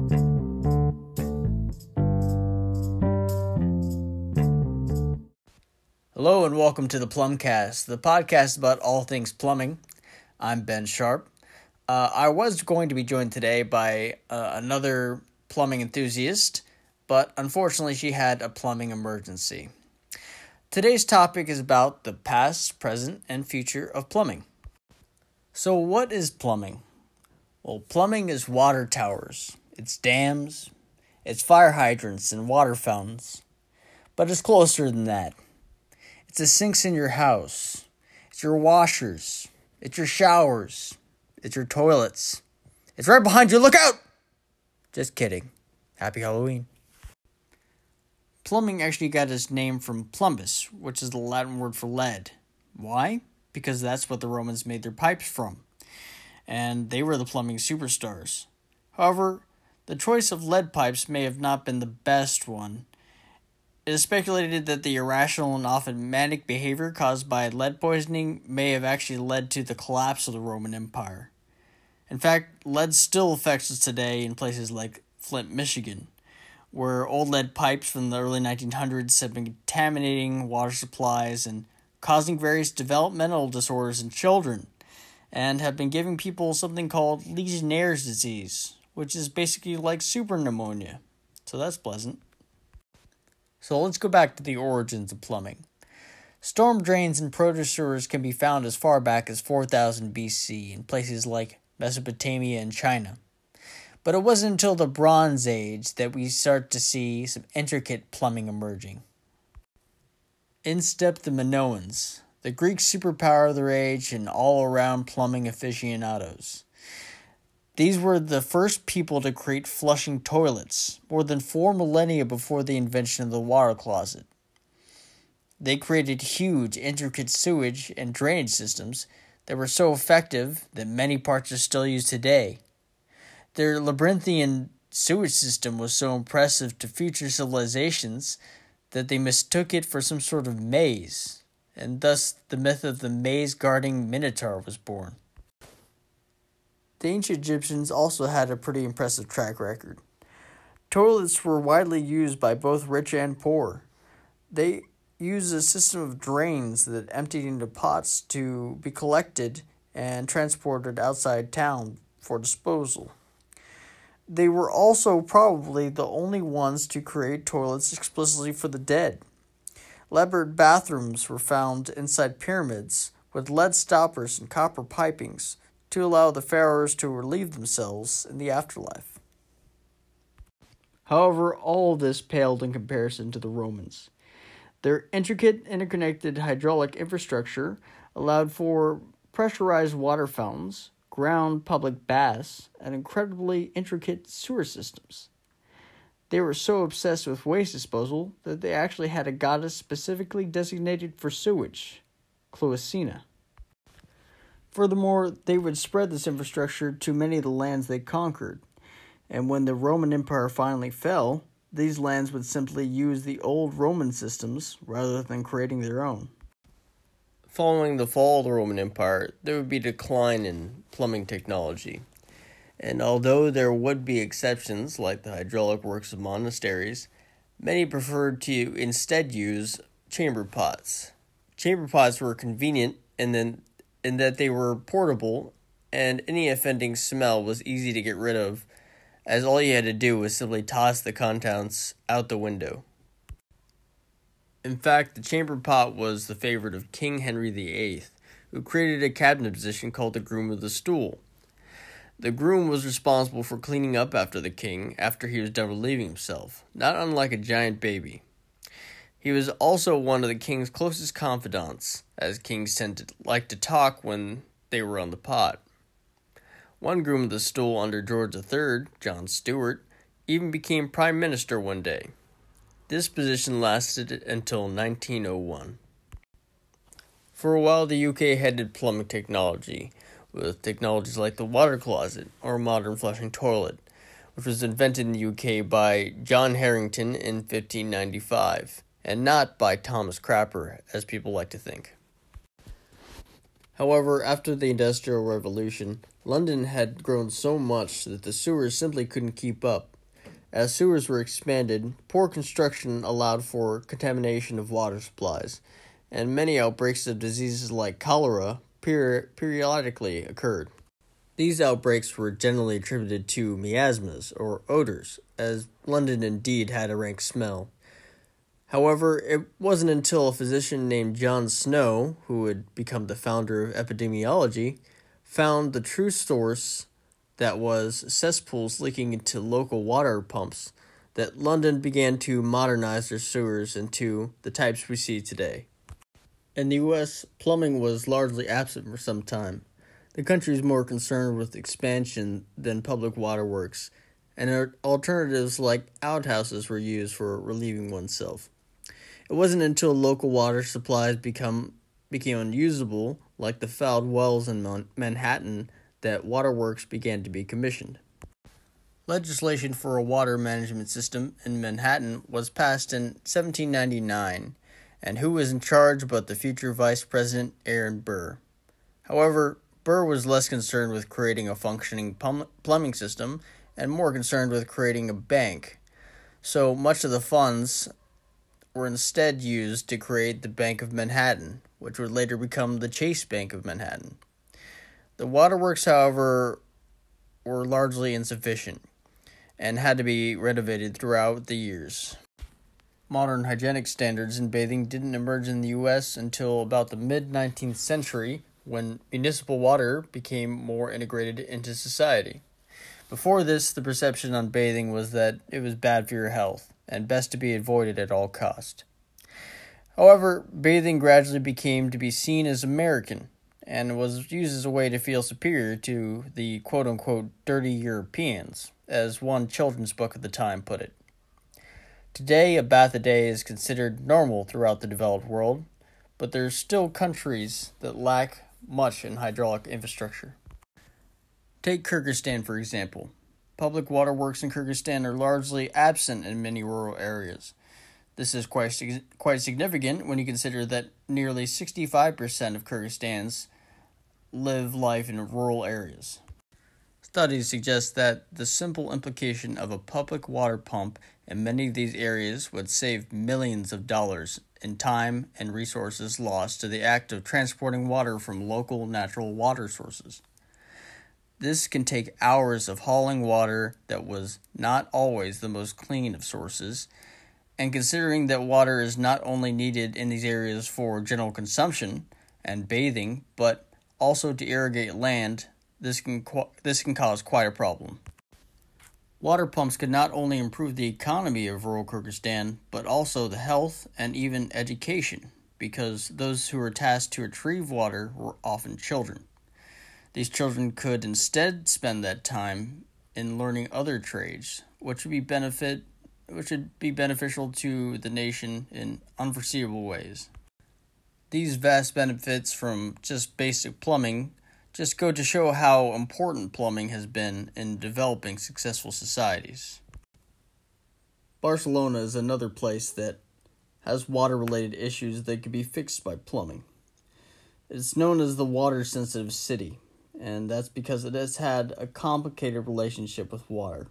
Hello and welcome to the Plumcast, the podcast about all things plumbing. I'm Ben Sharp. I was going to be joined today by another plumbing enthusiast, but unfortunately she had a plumbing emergency. Today's topic is about the past, present, and future of plumbing. So what is plumbing? Well, plumbing is water towers, it's dams, it's fire hydrants and water fountains, but it's closer than that. It's the sinks in your house. It's your washers. It's your showers. It's your toilets. It's right behind you. Look out! Just kidding. Happy Halloween. Plumbing actually got its name from plumbus, which is the Latin word for lead. Why? Because that's what the Romans made their pipes from. And they were the plumbing superstars. However, the choice of lead pipes may have not been the best one. It is speculated that the irrational and often manic behavior caused by lead poisoning may have actually led to the collapse of the Roman Empire. In fact, lead still affects us today in places like Flint, Michigan, where old lead pipes from the early 1900s have been contaminating water supplies and causing various developmental disorders in children, and have been giving people something called Legionnaire's disease, which is basically like super pneumonia. So that's pleasant. So let's go back to the origins of plumbing. Storm drains and proto-sewers can be found as far back as 4000 BC in places like Mesopotamia and China. But it wasn't until the Bronze Age that we start to see some intricate plumbing emerging. In stepped the Minoans, the Greek superpower of their age and all-around plumbing aficionados. These were the first people to create flushing toilets, more than 4 millennia before the invention of the water closet. They created huge, intricate sewage and drainage systems that were so effective that many parts are still used today. Their labyrinthian sewage system was so impressive to future civilizations that they mistook it for some sort of maze, and thus the myth of the maze-guarding Minotaur was born. The ancient Egyptians also had a pretty impressive track record. Toilets were widely used by both rich and poor. They used a system of drains that emptied into pots to be collected and transported outside town for disposal. They were also probably the only ones to create toilets explicitly for the dead. Elaborate bathrooms were found inside pyramids with lead stoppers and copper pipings to allow the pharaohs to relieve themselves in the afterlife. However, all of this paled in comparison to the Romans. Their intricate, interconnected hydraulic infrastructure allowed for pressurized water fountains, ground public baths, and incredibly intricate sewer systems. They were so obsessed with waste disposal that they actually had a goddess specifically designated for sewage, Cloacina. Furthermore, they would spread this infrastructure to many of the lands they conquered, and when the Roman Empire finally fell, these lands would simply use the old Roman systems rather than creating their own. Following the fall of the Roman Empire, there would be a decline in plumbing technology, and although there would be exceptions like the hydraulic works of monasteries, many preferred to instead use chamber pots. Chamber pots were convenient in that they were portable, and any offending smell was easy to get rid of, as all you had to do was simply toss the contents out the window. In fact, the chamber pot was the favorite of King Henry VIII, who created a cabinet position called the groom of the stool. The groom was responsible for cleaning up after the king after he was done relieving himself, not unlike a giant baby. He was also one of the king's closest confidants, as kings tend to like to talk when they were on the pot. One groom of the stool under George III, John Stuart, even became prime minister one day. This position lasted until 1901. For a while, the UK headed plumbing technology, with technologies like the water closet, or modern flushing toilet, which was invented in the UK by John Harrington in 1595, and not by Thomas Crapper, as people like to think. However, after the Industrial Revolution, London had grown so much that the sewers simply couldn't keep up, As sewers were expanded, poor construction allowed for contamination of water supplies, and many outbreaks of diseases like cholera periodically occurred. These outbreaks were generally attributed to miasmas, or odors, as London indeed had a rank smell. However, it wasn't until a physician named John Snow, who would become the founder of epidemiology, found the true source that was cesspools leaking into local water pumps, that London began to modernize their sewers into the types we see today. In the U.S., plumbing was largely absent for some time. The country is more concerned with expansion than public waterworks, and alternatives like outhouses were used for relieving oneself. It wasn't until local water supplies became unusable, like the fouled wells in Manhattan, that waterworks began to be commissioned. Legislation for a water management system in Manhattan was passed in 1799, and who was in charge but the future Vice President Aaron Burr. However, Burr was less concerned with creating a functioning plumbing system and more concerned with creating a bank. So much of the funds were instead used to create the Bank of Manhattan, which would later become the Chase Bank of Manhattan. The waterworks, however, were largely insufficient and had to be renovated throughout the years. Modern hygienic standards in bathing didn't emerge in the U.S. until about the mid-19th century, when municipal water became more integrated into society. Before this, the perception on bathing was that it was bad for your health and best to be avoided at all cost. However, bathing gradually became to be seen as American and was used as a way to feel superior to the quote-unquote dirty Europeans, as one children's book at the time put it. Today, a bath a day is considered normal throughout the developed world, but there are still countries that lack much in hydraulic infrastructure. Take Kyrgyzstan, for example. Public waterworks in Kyrgyzstan are largely absent in many rural areas. This is quite significant when you consider that nearly 65% of Kyrgyzstans live life in rural areas. Studies suggest that the simple implication of a public water pump in many of these areas would save millions of dollars in time and resources lost to the act of transporting water from local natural water sources. This can take hours of hauling water that was not always the most clean of sources, and considering that water is not only needed in these areas for general consumption and bathing, but also to irrigate land, this can cause quite a problem. Water pumps could not only improve the economy of rural Kyrgyzstan, but also the health and even education, because those who were tasked to retrieve water were often children. These children could instead spend that time in learning other trades, which would be beneficial to the nation in unforeseeable ways. These vast benefits from just basic plumbing just go to show how important plumbing has been in developing successful societies. Barcelona is another place that has water-related issues that can be fixed by plumbing. It's known as the water-sensitive city, and that's because it has had a complicated relationship with water.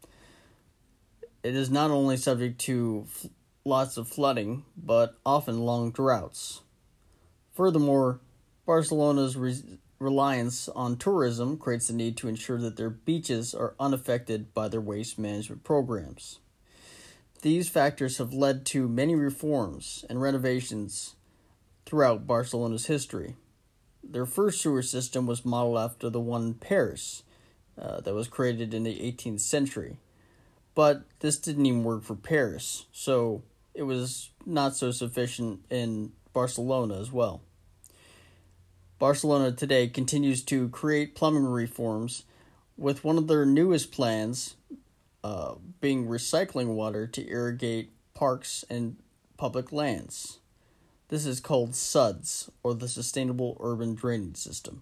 It is not only subject to lots of flooding, but often long droughts. Furthermore, Barcelona's reliance on tourism creates the need to ensure that their beaches are unaffected by their waste management programs. These factors have led to many reforms and renovations throughout Barcelona's history. Their first sewer system was modeled after the one in Paris that was created in the 18th century. But this didn't even work for Paris, so it was not so sufficient in Barcelona as well. Barcelona today continues to create plumbing reforms, with one of their newest plans being recycling water to irrigate parks and public lands. This is called SUDS, or the Sustainable Urban Drainage System.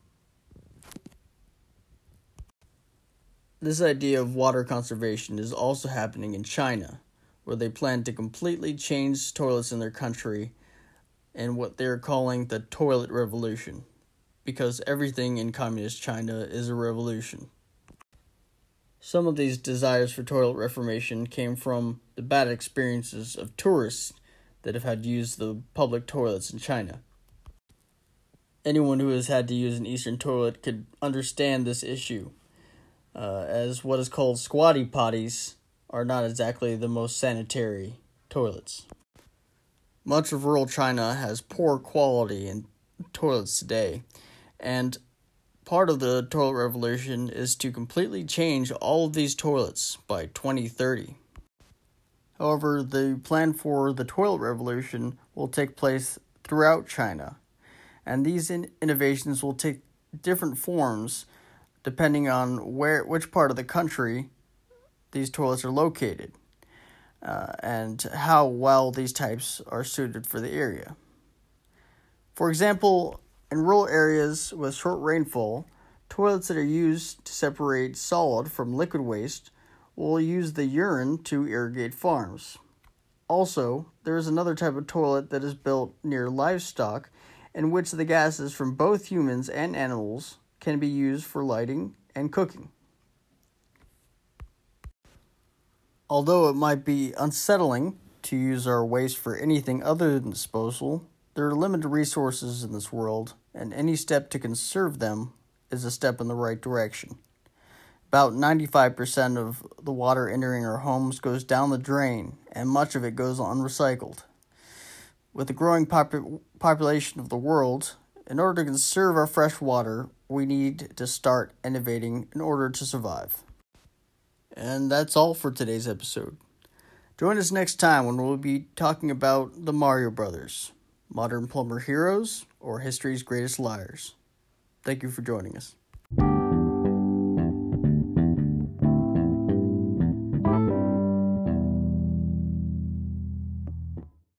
This idea of water conservation is also happening in China, where they plan to completely change toilets in their country and what they're calling the toilet revolution, because everything in communist China is a revolution. Some of these desires for toilet reformation came from the bad experiences of tourists that have had to use the public toilets in China. Anyone who has had to use an Eastern toilet could understand this issue, as what is called squatty potties are not exactly the most sanitary toilets. Much of rural China has poor quality in toilets today, and part of the toilet revolution is to completely change all of these toilets by 2030. However, the plan for the toilet revolution will take place throughout China, and these innovations will take different forms depending on which part of the country these toilets are located, and how well these types are suited for the area. For example, in rural areas with short rainfall, toilets that are used to separate solid from liquid waste will use the urine to irrigate farms. Also, there is another type of toilet that is built near livestock in which the gases from both humans and animals can be used for lighting and cooking. Although it might be unsettling to use our waste for anything other than disposal, there are limited resources in this world, and any step to conserve them is a step in the right direction. About 95% of the water entering our homes goes down the drain, and much of it goes unrecycled. With the growing population of the world, in order to conserve our fresh water, we need to start innovating in order to survive. And that's all for today's episode. Join us next time when we'll be talking about the Mario Brothers, modern plumber heroes, or history's greatest liars. Thank you for joining us.